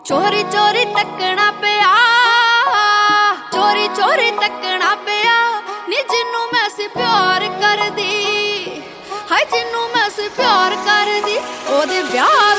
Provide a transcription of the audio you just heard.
चोरी चोरी तकना पिया, चोरी चोरी तकना पिया नी जिन्नू मैं सी प्यार कर दी, हाय जिन्नू मैं सी प्यार कर दी ओदे ब्याह